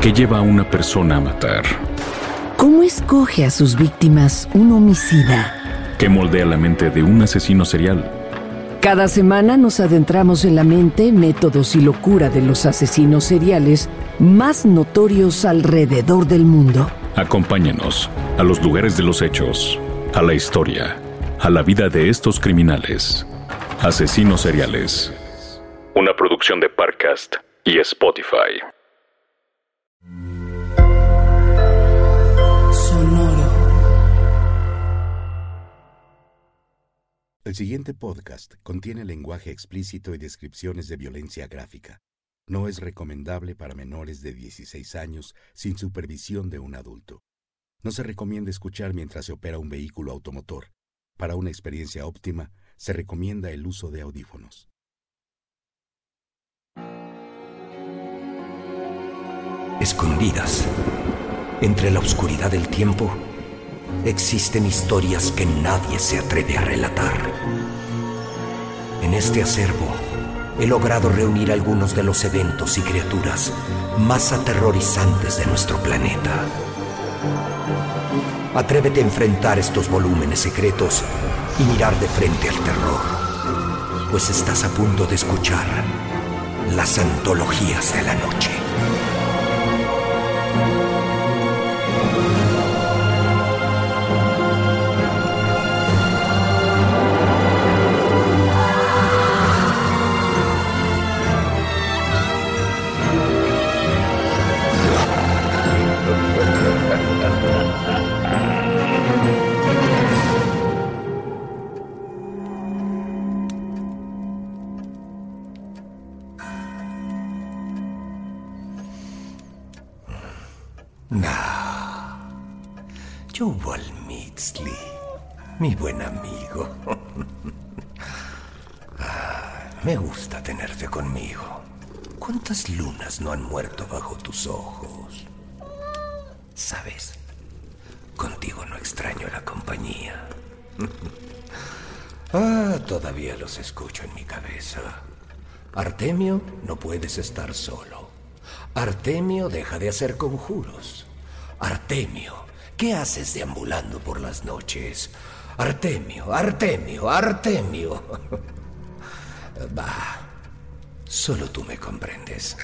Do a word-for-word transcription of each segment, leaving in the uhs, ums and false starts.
¿Qué lleva a una persona a matar? ¿Cómo escoge a sus víctimas un homicida? ¿Qué moldea la mente de un asesino serial? Cada semana nos adentramos en la mente, métodos y locura de los asesinos seriales más notorios alrededor del mundo. Acompáñanos a los lugares de los hechos, a la historia, a la vida de estos criminales. Asesinos seriales. Una producción de Parcast y Spotify. Sonoro. El siguiente podcast contiene lenguaje explícito y descripciones de violencia gráfica. No es recomendable para menores de dieciséis años sin supervisión de un adulto. No se recomienda escuchar mientras se opera un vehículo automotor. Para una experiencia óptima, se recomienda el uso de audífonos. Escondidas, entre la oscuridad del tiempo, existen historias que nadie se atreve a relatar. En este acervo, he logrado reunir algunos de los eventos y criaturas más aterrorizantes de nuestro planeta. Atrévete a enfrentar estos volúmenes secretos y mirar de frente al terror, pues estás a punto de escuchar las antologías de la noche. Nah, Yuval Mitzli, mi buen amigo. Ah, me gusta tenerte conmigo. ¿Cuántas lunas no han muerto bajo tus ojos? ¿Sabes? Contigo no extraño la compañía. Ah, todavía los escucho en mi cabeza. Artemio, no puedes estar solo. Artemio, deja de hacer conjuros. Artemio, ¿qué haces deambulando por las noches? Artemio, Artemio, Artemio. Bah, solo tú me comprendes.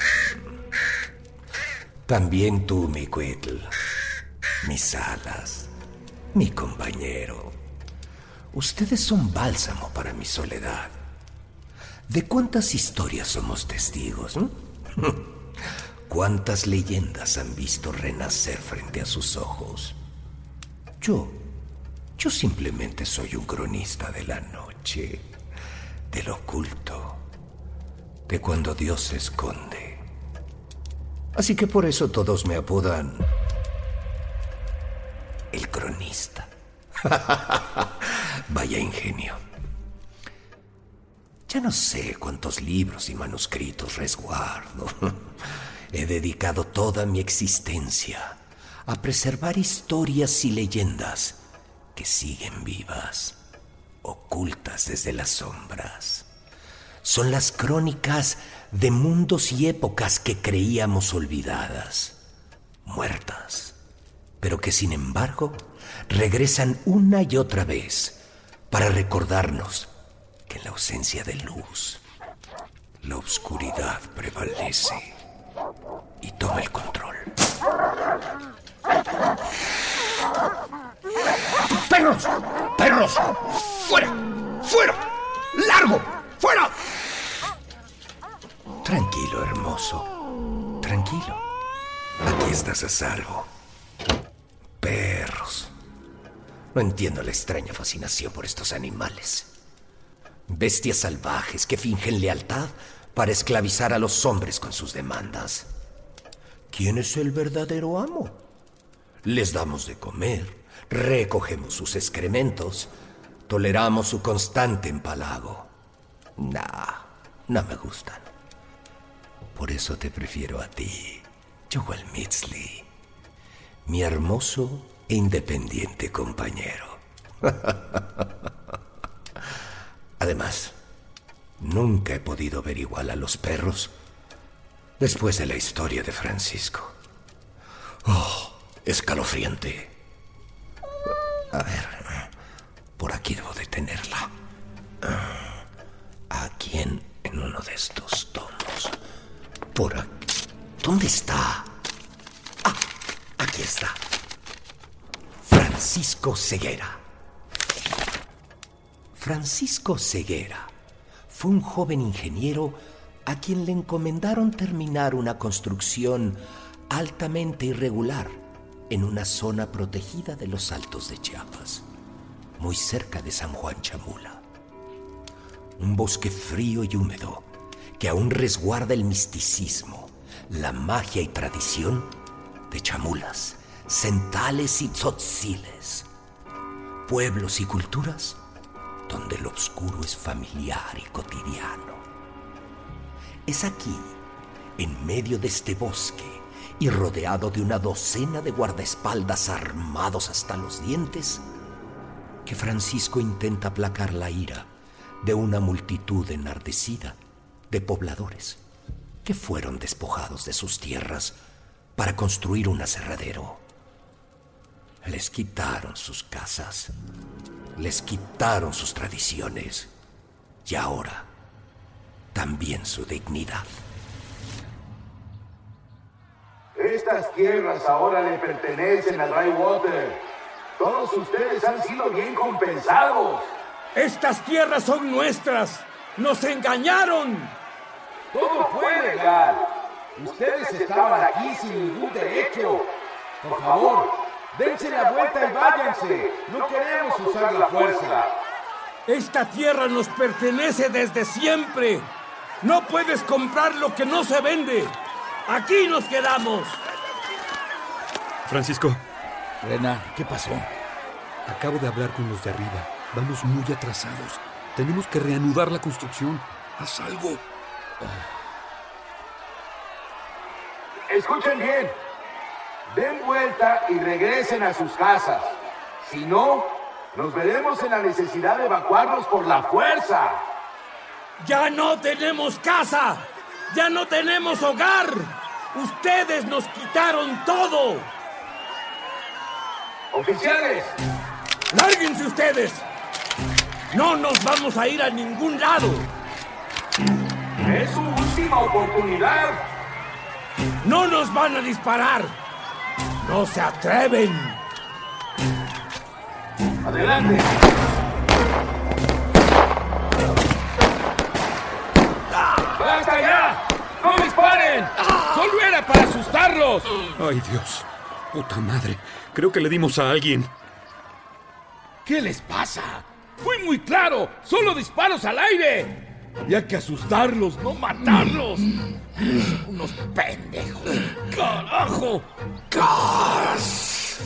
También tú, mi Quetzal, mis alas, mi compañero. Ustedes son bálsamo para mi soledad. ¿De cuántas historias somos testigos? ¿eh? ¿Cuántas leyendas han visto renacer frente a sus ojos? Yo, yo simplemente soy un cronista de la noche, del oculto, de cuando Dios se esconde. Así que por eso todos me apodan el cronista. Vaya ingenio. Ya no sé cuántos libros y manuscritos resguardo. He dedicado toda mi existencia a preservar historias y leyendas que siguen vivas, ocultas desde las sombras. Son las crónicas de mundos y épocas que creíamos olvidadas, muertas, pero que sin embargo regresan una y otra vez para recordarnos que en la ausencia de luz, la oscuridad prevalece y toma el control. ¡Perros! ¡Perros! ¡Fuera! ¡Fuera! ¡Largo! ¡Fuera! Tranquilo, hermoso. Tranquilo. Aquí estás a salvo. Perros. No entiendo la extraña fascinación por estos animales. Bestias salvajes que fingen lealtad para esclavizar a los hombres con sus demandas. ¿Quién es el verdadero amo? Les damos de comer, recogemos sus excrementos, toleramos su constante empalago. Nah, no me gustan. Por eso te prefiero a ti, Yuval Mitzli, mi hermoso e independiente compañero. Además, nunca he podido ver igual a los perros después de la historia de Francisco. Oh, escalofriante. A ver, por aquí debo de tenerla. Aquí en, en uno de estos tomos. Por aquí. ¿Dónde está? Ah, aquí está. Francisco Ceguera. Francisco Ceguera fue un joven ingeniero a quien le encomendaron terminar una construcción altamente irregular en una zona protegida de los Altos de Chiapas, muy cerca de San Juan Chamula. Un bosque frío y húmedo que aún resguarda el misticismo, la magia y tradición de chamulas, centales y tzotziles, pueblos y culturas donde lo oscuro es familiar y cotidiano. Es aquí, en medio de este bosque y rodeado de una docena de guardaespaldas armados hasta los dientes, que Francisco intenta aplacar la ira de una multitud enardecida de pobladores que fueron despojados de sus tierras para construir un aserradero. Les quitaron sus casas, les quitaron sus tradiciones y ahora también su dignidad. Estas tierras ahora le pertenecen al Bywater. Todos ustedes han sido bien compensados. ¡Estas tierras son nuestras! ¡Nos engañaron! Todo fue legal. Ustedes estaban aquí sin ningún derecho. Por favor, dense la vuelta y váyanse. No queremos usar la fuerza. Esta tierra nos pertenece desde siempre. No puedes comprar lo que no se vende. Aquí nos quedamos. Francisco. Rena, ¿qué pasó? Acabo de hablar con los de arriba. Vamos muy atrasados. Tenemos que reanudar la construcción. Haz algo. Escuchen bien. Den vuelta y regresen a sus casas. Si no, nos veremos en la necesidad de evacuarlos por la fuerza. ¡Ya no tenemos casa! ¡Ya no tenemos hogar! ¡Ustedes nos quitaron todo! ¡Oficiales! ¡Lárguense ustedes! ¡No nos vamos a ir a ningún lado! ¡Es su última oportunidad! ¡No nos van a disparar! ¡No se atreven! ¡Adelante! ¡Basta ya! ¡No disparen! ¡Solo era para asustarlos! ¡Ay, Dios! ¡Puta madre! Creo que le dimos a alguien. ¿Qué les pasa? ¡Fui muy claro! ¡Solo disparos al aire! Y hay que asustarlos, no matarlos. Son unos pendejos. ¡Carajo! ¡Gas!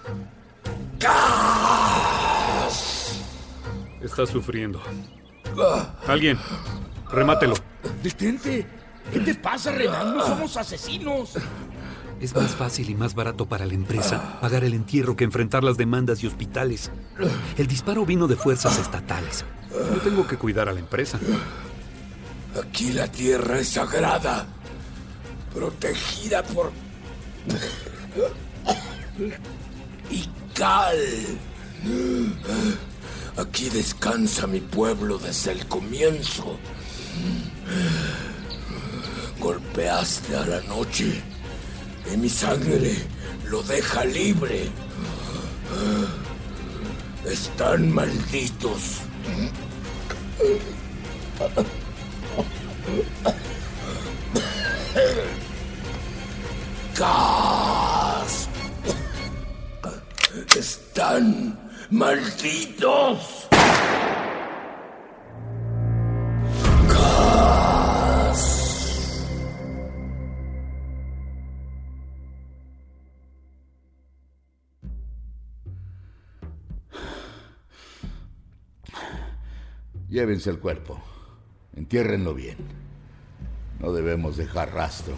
¡Gas! Está sufriendo. Alguien, remátelo. Detente. ¿Qué te pasa, Renan? No somos asesinos. Es más fácil y más barato para la empresa pagar el entierro que enfrentar las demandas y hospitales. El disparo vino de fuerzas estatales. Yo tengo que cuidar a la empresa. Aquí la tierra es sagrada, protegida por Ikal. Aquí descansa mi pueblo desde el comienzo. Golpeaste a la noche y mi sangre lo deja libre. Están malditos. ¡Gas! ¡Están malditos! ¡Gas! Llévense el cuerpo. Entiérrenlo bien. No debemos dejar rastro.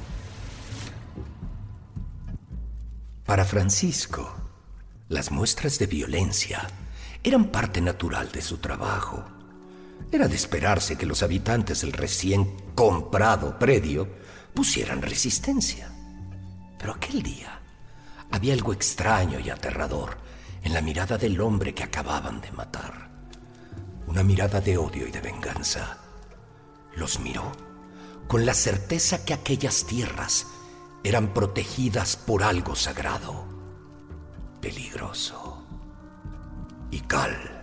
Para Francisco, las muestras de violencia eran parte natural de su trabajo. Era de esperarse que los habitantes del recién comprado predio pusieran resistencia. Pero aquel día, Había algo extraño y aterrador en la mirada del hombre que acababan de matar. Una mirada de odio y de venganza. Los miró con la certeza que aquellas tierras eran protegidas por algo sagrado, peligroso. Y Cal.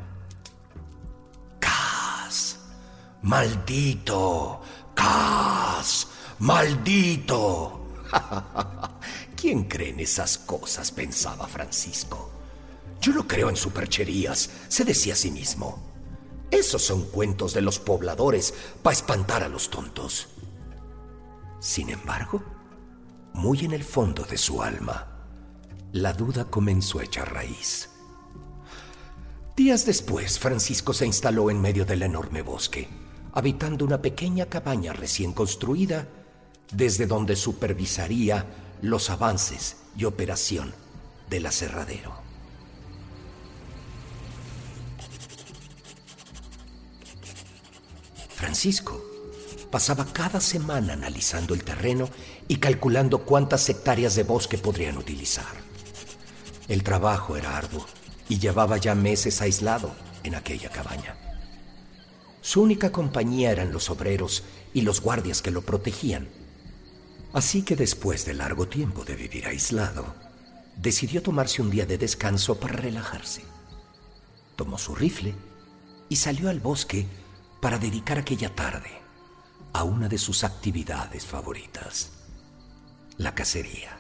Cas. Maldito. Cas. Maldito. ¿Quién cree en esas cosas?, pensaba Francisco. Yo no creo en supercherías, se decía a sí mismo. Esos son cuentos de los pobladores para espantar a los tontos. Sin embargo, muy en el fondo de su alma, la duda comenzó a echar raíz. Días después, Francisco se instaló en medio del enorme bosque, habitando una pequeña cabaña recién construida, desde donde supervisaría los avances y operación del aserradero. Francisco pasaba cada semana analizando el terreno y calculando cuántas hectáreas de bosque podrían utilizar. El trabajo era arduo y llevaba ya meses aislado en aquella cabaña. Su única compañía eran los obreros y los guardias que lo protegían. Así que después de largo tiempo de vivir aislado, decidió tomarse un día de descanso para relajarse. Tomó su rifle y salió al bosque para dedicar aquella tarde a una de sus actividades favoritas, la cacería.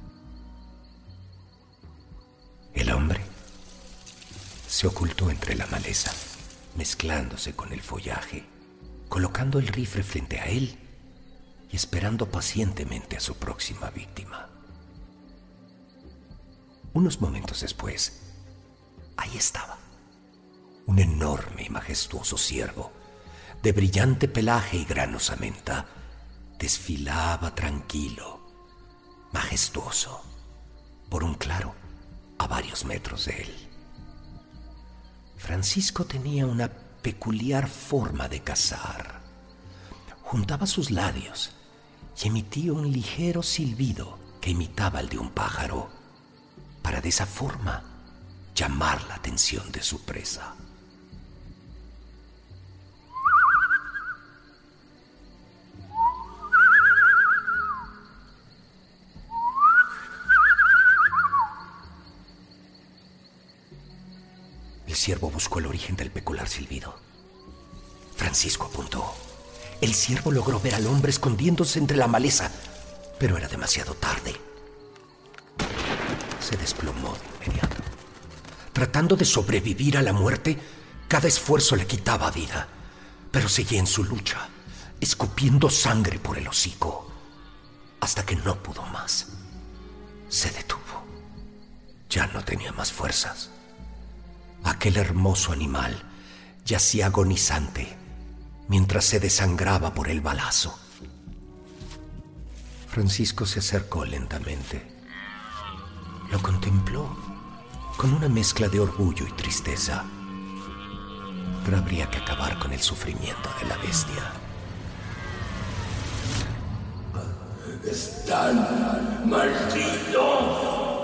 El hombre se ocultó entre la maleza, mezclándose con el follaje, colocando el rifle frente a él y esperando pacientemente a su próxima víctima. Unos momentos después, ahí estaba, un enorme y majestuoso ciervo, de brillante pelaje y gran osamenta, desfilaba tranquilo, majestuoso, por un claro a varios metros de él. Francisco tenía una peculiar forma de cazar. Juntaba sus labios y emitía un ligero silbido que imitaba el de un pájaro, para de esa forma llamar la atención de su presa. El ciervo buscó el origen del peculiar silbido. Francisco apuntó. El ciervo logró ver al hombre escondiéndose entre la maleza, pero era demasiado tarde. Se desplomó de inmediato. Tratando de sobrevivir a la muerte, cada esfuerzo le quitaba vida, pero seguía en su lucha, escupiendo sangre por el hocico, hasta que no pudo más. Se detuvo. Ya no tenía más fuerzas. Aquel hermoso animal yacía agonizante mientras se desangraba por el balazo. Francisco se acercó lentamente. Lo contempló con una mezcla de orgullo y tristeza. Pero habría que acabar con el sufrimiento de la bestia. ¡Están malditos!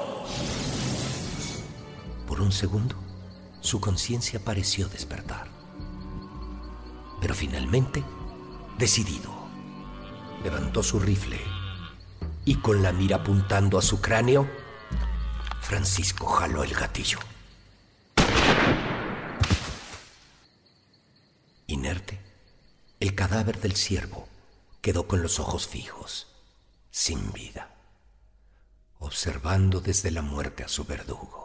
Por un segundo, su conciencia pareció despertar. Pero finalmente, decidido, levantó su rifle y con la mira apuntando a su cráneo, Francisco jaló el gatillo. Inerte, el cadáver del ciervo quedó con los ojos fijos, sin vida, observando desde la muerte a su verdugo.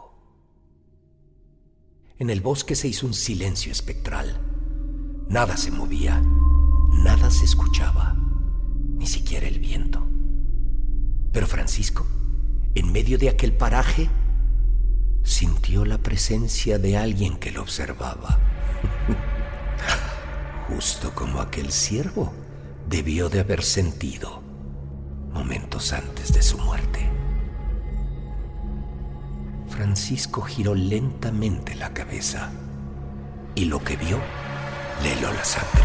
En el bosque se hizo un silencio espectral. Nada se movía, nada se escuchaba, ni siquiera el viento. Pero Francisco, en medio de aquel paraje, sintió la presencia de alguien que lo observaba. Justo como aquel ciervo debió de haber sentido momentos antes de su muerte. Francisco giró lentamente la cabeza y lo que vio le heló la sangre.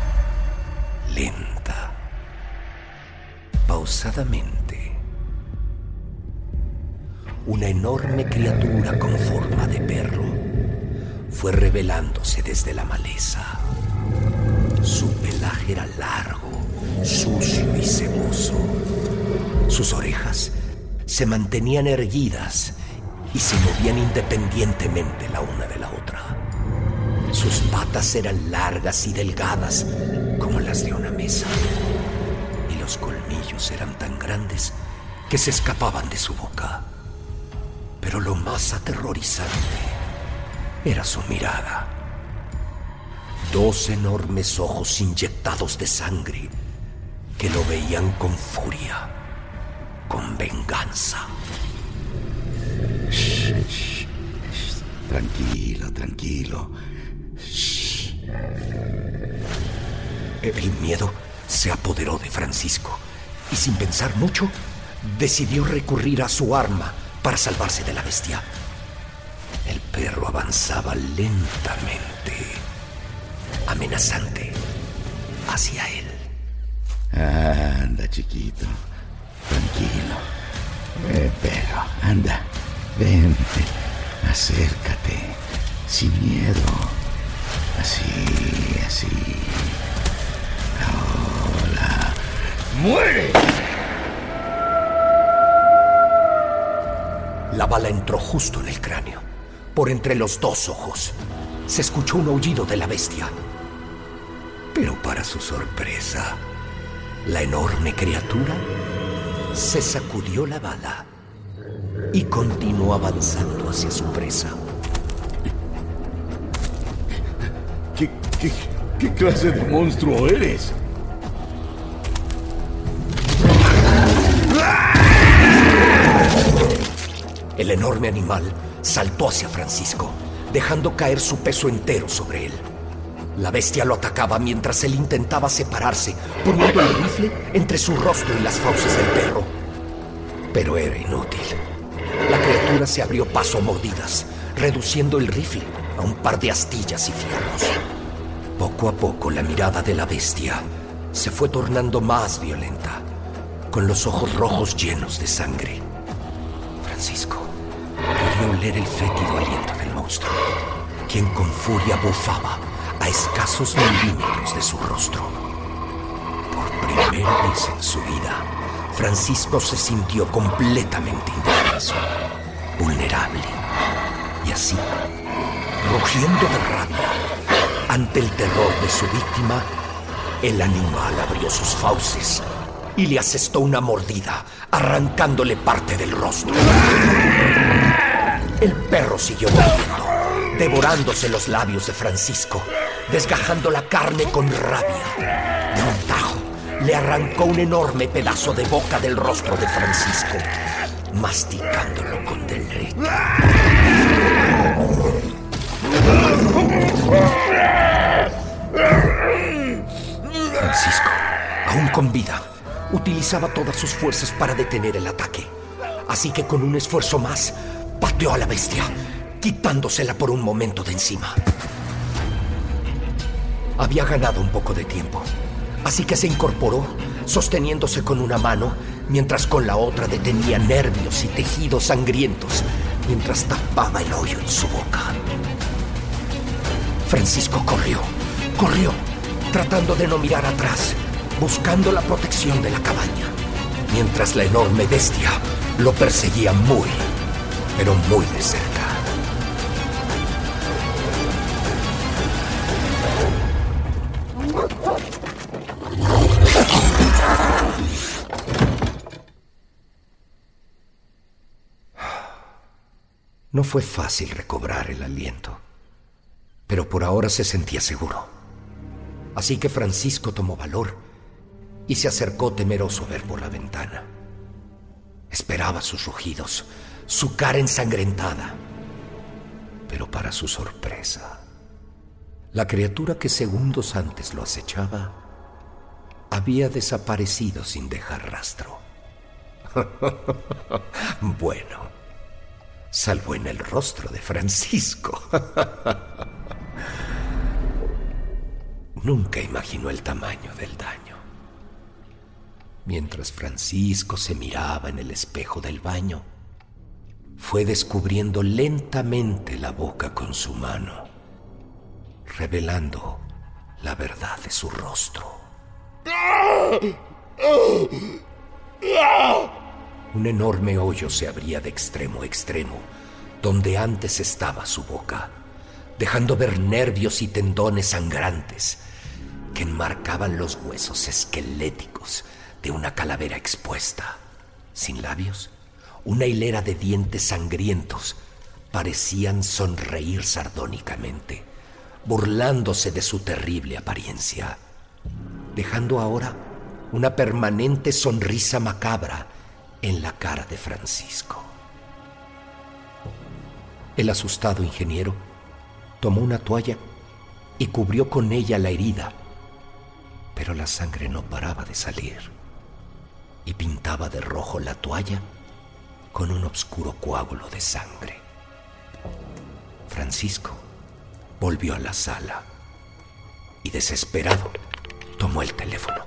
Lenta, pausadamente, una enorme criatura con forma de perro fue revelándose desde la maleza. Su pelaje era largo, sucio y ceboso. Sus orejas se mantenían erguidas y se movían independientemente la una de la otra. Sus patas eran largas y delgadas como las de una mesa, y los colmillos eran tan grandes que se escapaban de su boca. Pero lo más aterrorizante era su mirada. Dos enormes ojos inyectados de sangre que lo veían con furia, con venganza. Shh, shh, shh. Tranquilo, tranquilo. Shh. El miedo se apoderó de Francisco y, sin pensar mucho, decidió recurrir a su arma para salvarse de la bestia. El perro avanzaba lentamente, amenazante, hacia él. Anda, chiquito. Tranquilo. Eh, perro, anda. Vente. Acércate. Sin miedo. Así, así. Hola. ¡Muere! La bala entró justo en el cráneo, por entre los dos ojos. Se escuchó un aullido de la bestia. Pero para su sorpresa, la enorme criatura se sacudió la bala y continuó avanzando hacia su presa. ¿Qué, qué, qué clase de monstruo eres? El enorme animal saltó hacia Francisco, dejando caer su peso entero sobre él. La bestia lo atacaba mientras él intentaba separarse, poniendo el rifle entre su rostro y las fauces del perro. Pero era inútil. La criatura se abrió paso a mordidas, reduciendo el rifle a un par de astillas y fierros. Poco a poco la mirada de la bestia se fue tornando más violenta, con los ojos rojos llenos de sangre. Francisco podía oler el fétido aliento del monstruo, quien con furia bufaba a escasos milímetros de su rostro. Por primera vez en su vida, Francisco se sintió completamente indefenso, vulnerable, y así, rugiendo de rabia ante el terror de su víctima, el animal abrió sus fauces y le asestó una mordida, arrancándole parte del rostro. El perro siguió mordiendo, devorándose los labios de Francisco, desgajando la carne con rabia. De un tajo, le arrancó un enorme pedazo de boca del rostro de Francisco, masticándolo con deleite. Francisco, aún con vida, utilizaba todas sus fuerzas para detener el ataque. Así que con un esfuerzo más, pateó a la bestia, quitándosela por un momento de encima. Había ganado un poco de tiempo, así que se incorporó, sosteniéndose con una mano, mientras con la otra detenía nervios y tejidos sangrientos, mientras tapaba el hoyo en su boca. Francisco corrió, corrió, tratando de no mirar atrás, buscando la protección de la cabaña, mientras la enorme bestia lo perseguía muy, pero muy de cerca. No fue fácil recobrar el aliento, pero por ahora se sentía seguro. Así que Francisco tomó valor y se acercó temeroso a ver por la ventana. Esperaba sus rugidos, su cara ensangrentada. Pero para su sorpresa, la criatura que segundos antes lo acechaba había desaparecido sin dejar rastro. Bueno, salvo en el rostro de Francisco. Nunca imaginó el tamaño del daño. Mientras Francisco se miraba en el espejo del baño, fue descubriendo lentamente la boca con su mano, revelando la verdad de su rostro. Un enorme hoyo se abría de extremo a extremo, donde antes estaba su boca, dejando ver nervios y tendones sangrantes que enmarcaban los huesos esqueléticos de una calavera expuesta. Sin labios, una hilera de dientes sangrientos parecían sonreír sardónicamente, burlándose de su terrible apariencia, dejando ahora una permanente sonrisa macabra en la cara de Francisco. El asustado ingeniero tomó una toalla y cubrió con ella la herida, pero la sangre no paraba de salir y pintaba de rojo la toalla con un oscuro coágulo de sangre. Francisco volvió a la sala y, desesperado, tomó el teléfono.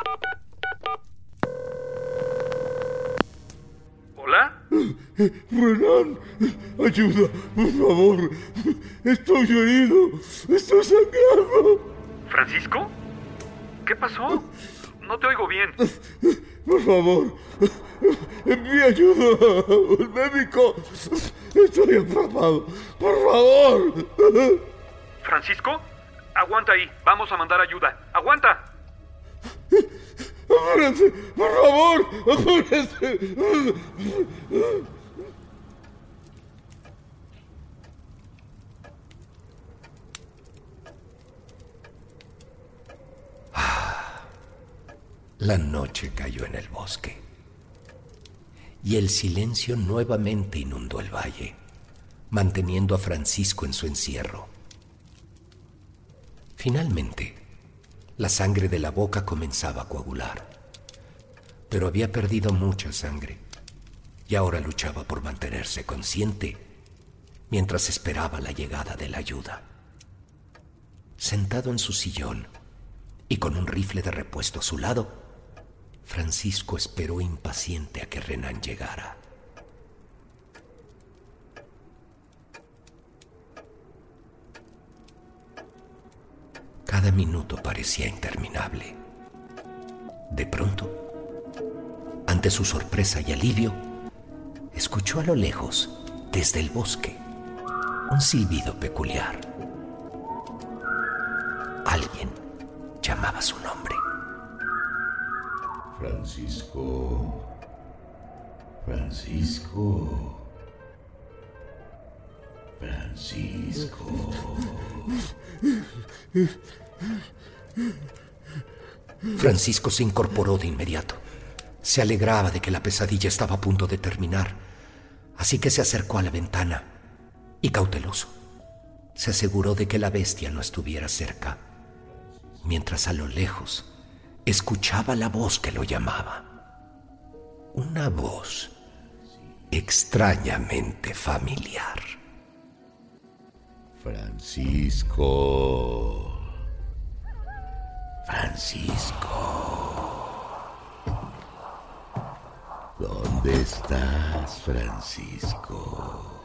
¿Hola? Renan, ayuda, por favor. Estoy herido, estoy sangrando. ¿Francisco? ¿Qué pasó? No te oigo bien. Por favor, envíe ayuda al médico. Estoy atrapado. Por favor. ¿Francisco? Aguanta ahí. Vamos a mandar ayuda. ¡Aguanta! ¡Apúrense! ¡Por favor! ¡Apúrense! La noche cayó en el bosque y el silencio nuevamente inundó el valle, manteniendo a Francisco en su encierro. Finalmente, la sangre de la boca comenzaba a coagular, pero había perdido mucha sangre y ahora luchaba por mantenerse consciente mientras esperaba la llegada de la ayuda. Sentado en su sillón y con un rifle de repuesto a su lado, Francisco esperó impaciente a que Renan llegara. Cada minuto parecía interminable. De pronto, ante su sorpresa y alivio, escuchó a lo lejos, desde el bosque, un silbido peculiar. Alguien llamaba su nombre. Francisco. Francisco. Francisco. Francisco se incorporó de inmediato. Se alegraba de que la pesadilla estaba a punto de terminar, así que se acercó a la ventana y, cauteloso, se aseguró de que la bestia no estuviera cerca, mientras a lo lejos escuchaba la voz que lo llamaba. Una voz extrañamente familiar. Francisco. Francisco. ¿Dónde estás, Francisco?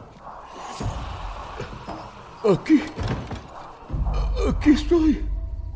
Aquí. Aquí estoy.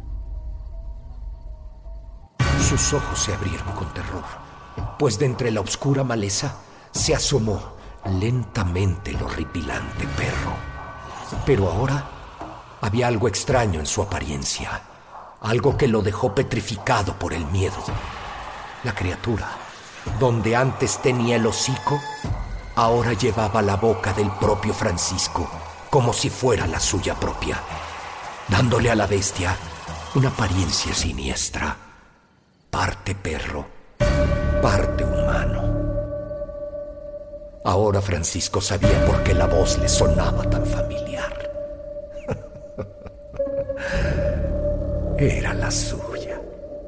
Sus ojos se abrieron con terror, pues de entre la oscura maleza se asomó lentamente el horripilante perro. Pero ahora había algo extraño en su apariencia, algo que lo dejó petrificado por el miedo. La criatura, donde antes tenía el hocico, ahora llevaba la boca del propio Francisco, como si fuera la suya propia, dándole a la bestia una apariencia siniestra. Parte perro, parte humano. Ahora Francisco sabía por qué la voz le sonaba tan familiar. Era la suya.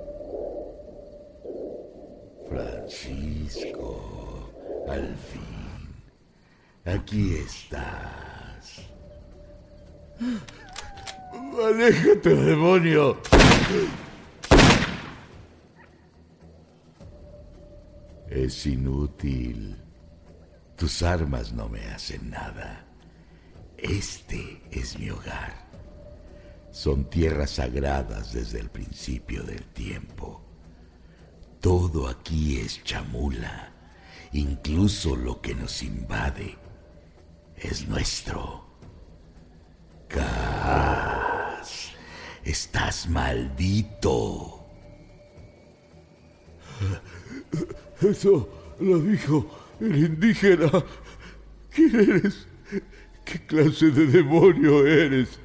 Francisco, al fin, aquí estás. ¡Aléjate, demonio! Es inútil. Tus armas no me hacen nada. Este es mi hogar. Son tierras sagradas desde el principio del tiempo. Todo aquí es chamula. Incluso lo que nos invade es nuestro. Kaz, estás maldito. Eso lo dijo el indígena. ¿Quién eres? ¿Qué clase de demonio eres?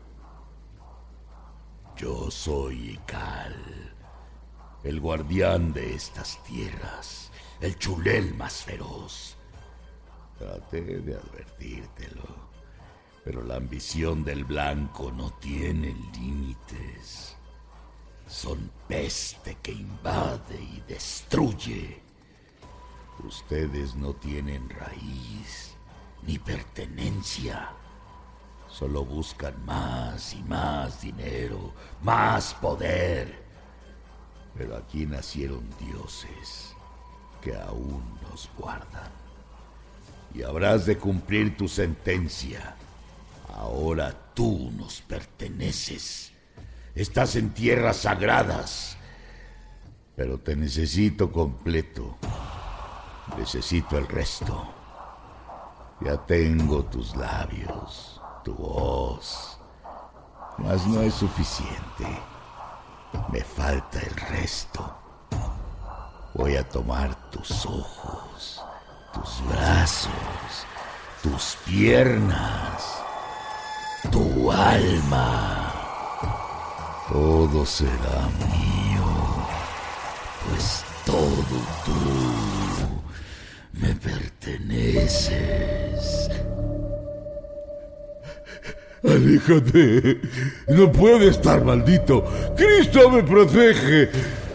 Yo soy Ikal, el guardián de estas tierras, el chulel más feroz. Traté de advertírtelo, pero la ambición del blanco no tiene límites. Son peste que invade y destruye. Ustedes no tienen raíz ni pertenencia. Solo buscan más y más dinero, más poder. Pero aquí nacieron dioses que aún nos guardan. Y habrás de cumplir tu sentencia. Ahora tú nos perteneces. Estás en tierras sagradas. Pero te necesito completo. Necesito el resto. Ya tengo tus labios, tu voz. Mas no es suficiente. Me falta el resto. Voy a tomar tus ojos, tus brazos, tus piernas, tu alma. Todo será mío, pues todo tú me perteneces. ¡Aléjate! ¡No puede estar maldito! ¡Cristo me protege!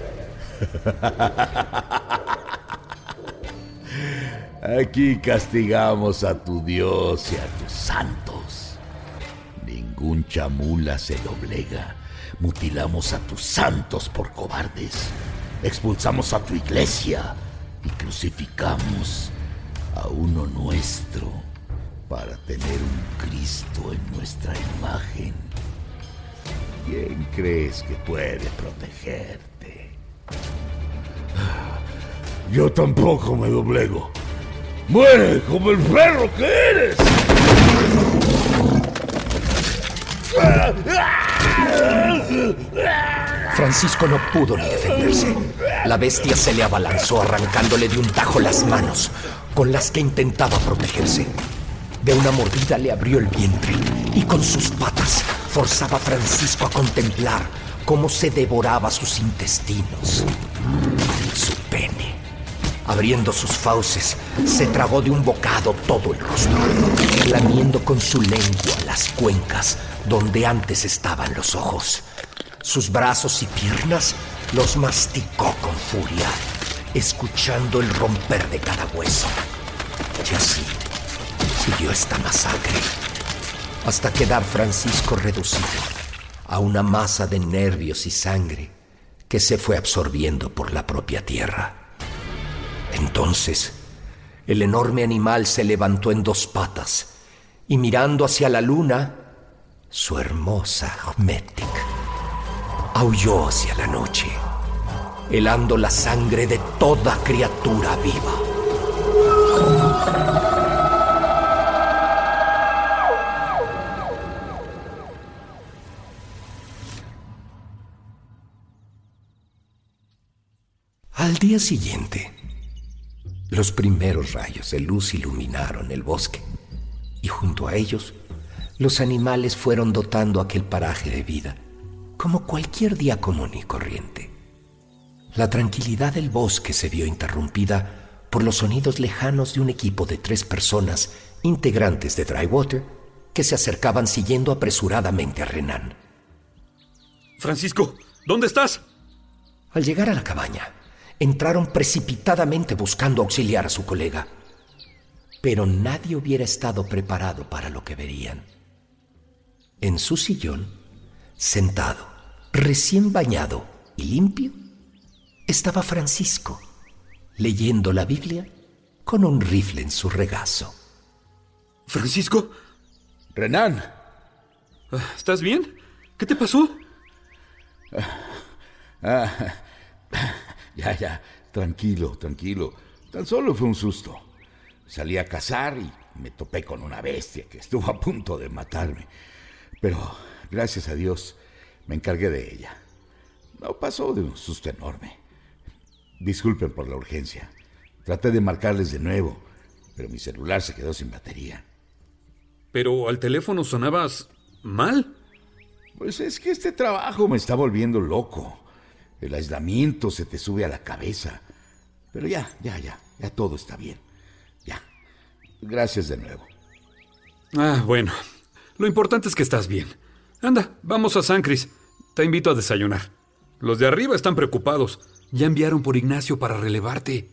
Aquí castigamos a tu Dios y a tus santos. Ningún chamula se doblega. Mutilamos a tus santos por cobardes. Expulsamos a tu iglesia y crucificamos a uno nuestro para tener un Cristo en nuestra imagen. ¿Quién crees que puede protegerte? Yo tampoco me doblego. ¡Muere como el perro que eres! Francisco no pudo ni defenderse. La bestia se le abalanzó arrancándole de un tajo las manos con las que intentaba protegerse. De una mordida le abrió el vientre y con sus patas forzaba a Francisco a contemplar cómo se devoraba sus intestinos. Su pene, abriendo sus fauces, se tragó de un bocado todo el rostro, lamiendo con su lengua las cuencas donde antes estaban los ojos. Sus brazos y piernas los masticó con furia, escuchando el romper de cada hueso. Y así siguió esta masacre, hasta quedar Francisco reducido a una masa de nervios y sangre que se fue absorbiendo por la propia tierra. Entonces, el enorme animal se levantó en dos patas y mirando hacia la luna, su hermosa Metic aulló hacia la noche, helando la sangre de toda criatura viva. Al día siguiente, los primeros rayos de luz iluminaron el bosque y junto a ellos, los animales fueron dotando aquel paraje de vida, como cualquier día común y corriente. La tranquilidad del bosque se vio interrumpida por los sonidos lejanos de un equipo de tres personas integrantes de Drywater que se acercaban siguiendo apresuradamente a Renan. Francisco, ¿dónde estás? Al llegar a la cabaña, entraron precipitadamente buscando auxiliar a su colega. Pero nadie hubiera estado preparado para lo que verían. En su sillón, sentado, recién bañado y limpio, estaba Francisco, leyendo la Biblia con un rifle en su regazo. ¿Francisco? Renan. ¿Estás bien? ¿Qué te pasó? Ah, ya, ya, tranquilo, tranquilo. Tan solo fue un susto. Salí a cazar y me topé con una bestia que estuvo a punto de matarme. Pero, gracias a Dios, me encargué de ella. No pasó de un susto enorme. Disculpen por la urgencia. Traté de marcarles de nuevo, pero mi celular se quedó sin batería. ¿Pero al teléfono sonabas mal? Pues es que este trabajo me está volviendo loco. El aislamiento se te sube a la cabeza. Pero ya, ya, ya, ya todo está bien. Ya. Gracias de nuevo. Ah, bueno. Lo importante es que estás bien. Anda, vamos a San Cris. Te invito a desayunar. Los de arriba están preocupados. Ya enviaron por Ignacio para relevarte.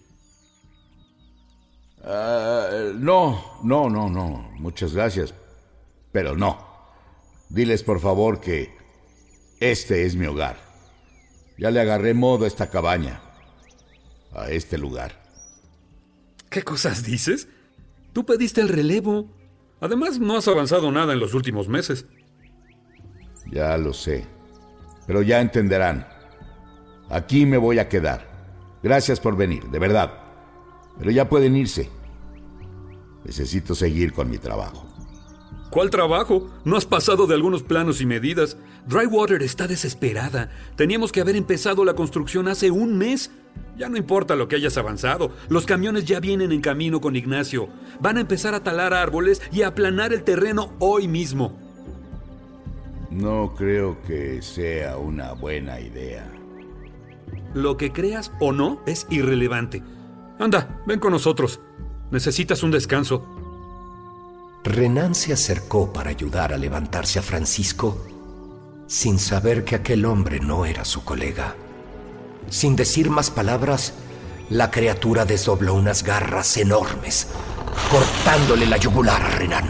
Uh, no, no, no, no. Muchas gracias. Pero no. Diles por favor que este es mi hogar. Ya le agarré modo a esta cabaña, a este lugar. ¿Qué cosas dices? Tú pediste el relevo. Además, no has avanzado nada en los últimos meses. Ya lo sé. Pero ya entenderán. Aquí me voy a quedar. Gracias por venir, de verdad. Pero ya pueden irse. Necesito seguir con mi trabajo. ¿Cuál trabajo? No has pasado de algunos planos y medidas. Drywater está desesperada. Teníamos que haber empezado la construcción hace un mes. Ya no importa lo que hayas avanzado. Los camiones ya vienen en camino con Ignacio. Van a empezar a talar árboles y a aplanar el terreno hoy mismo. No creo que sea una buena idea. Lo que creas o no es irrelevante. Anda, ven con nosotros. Necesitas un descanso. Renan se acercó para ayudar a levantarse a Francisco, sin saber que aquel hombre no era su colega. Sin decir más palabras, la criatura desdobló unas garras enormes, cortándole la yugular a Renan,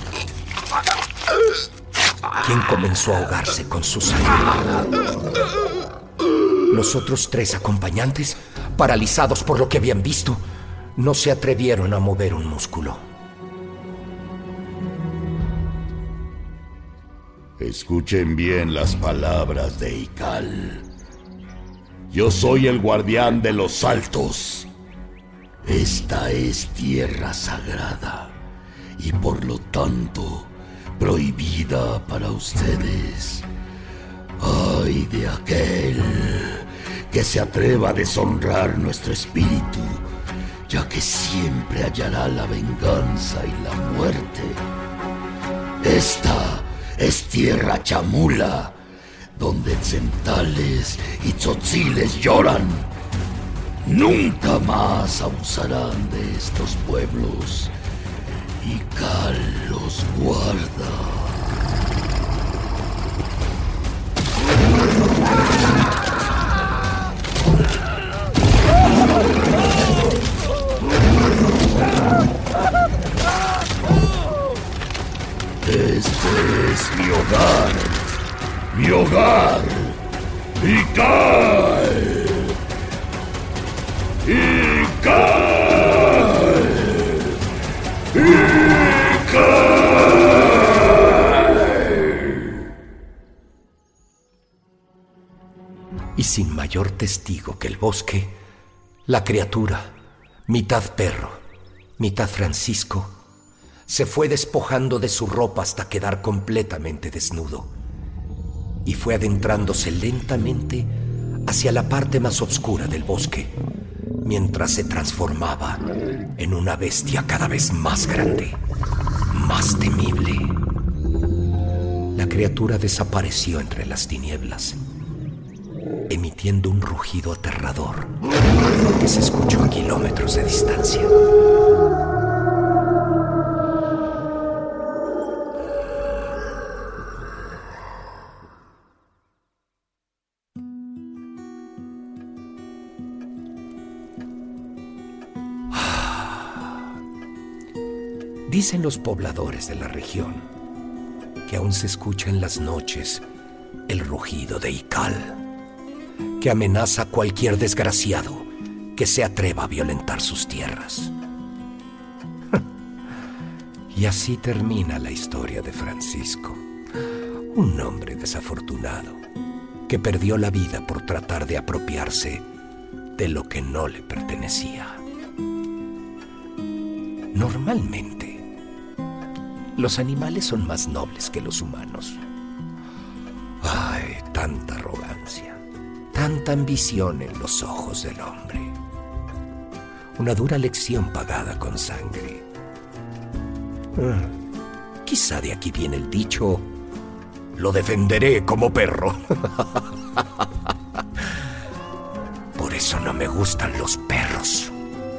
quien comenzó a ahogarse con su sangre. Los otros tres acompañantes, paralizados por lo que habían visto, no se atrevieron a mover un músculo. Escuchen bien las palabras de Ikal. Yo soy el guardián de los altos. Esta es tierra sagrada y por lo tanto prohibida para ustedes. Ay de aquel que se atreva a deshonrar nuestro espíritu, ya que siempre hallará la venganza y la muerte. Esta es tierra chamula, donde tzentales y tzotziles lloran. Nunca más abusarán de estos pueblos. Ikal los guarda. Este es mi hogar, mi hogar, Ikal, Ikal, Ikal. Y sin mayor testigo que el bosque, la criatura, mitad perro, mitad Francisco, se fue despojando de su ropa hasta quedar completamente desnudo y fue adentrándose lentamente hacia la parte más oscura del bosque, mientras se transformaba en una bestia cada vez más grande, más temible. La criatura desapareció entre las tinieblas, emitiendo un rugido aterrador que se escuchó a kilómetros de distancia. Dicen los pobladores de la región que aún se escucha en las noches el rugido de Ikal, que amenaza a cualquier desgraciado que se atreva a violentar sus tierras. Y así termina la historia de Francisco, un hombre desafortunado que perdió la vida por tratar de apropiarse de lo que no le pertenecía. Normalmente, los animales son más nobles que los humanos. Ay, tanta arrogancia, tanta ambición en los ojos del hombre. Una dura lección pagada con sangre. Ah, quizá de aquí viene el dicho: lo defenderé como perro. Por eso no me gustan los perros.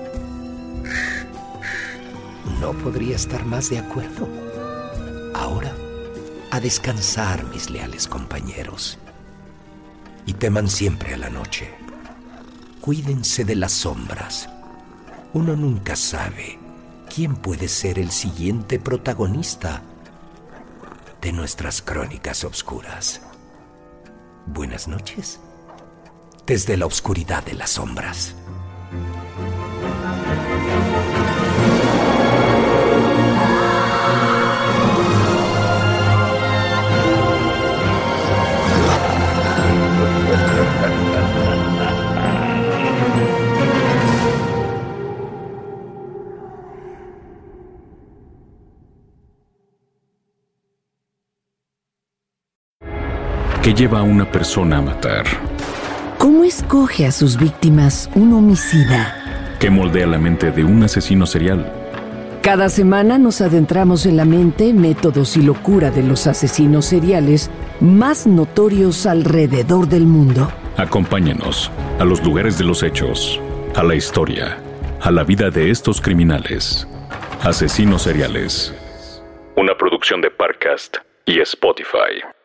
No podría estar más de acuerdo. Ahora, a descansar, mis leales compañeros. Y teman siempre a la noche. Cuídense de las sombras. Uno nunca sabe quién puede ser el siguiente protagonista de nuestras crónicas obscuras. Buenas noches, desde la oscuridad de las sombras. ¿Qué lleva a una persona a matar? ¿Cómo escoge a sus víctimas un homicida? ¿Qué moldea la mente de un asesino serial? Cada semana nos adentramos en la mente, métodos y locura de los asesinos seriales más notorios alrededor del mundo. Acompáñenos a los lugares de los hechos, a la historia, a la vida de estos criminales. Asesinos seriales. Una producción de Parcast y Spotify.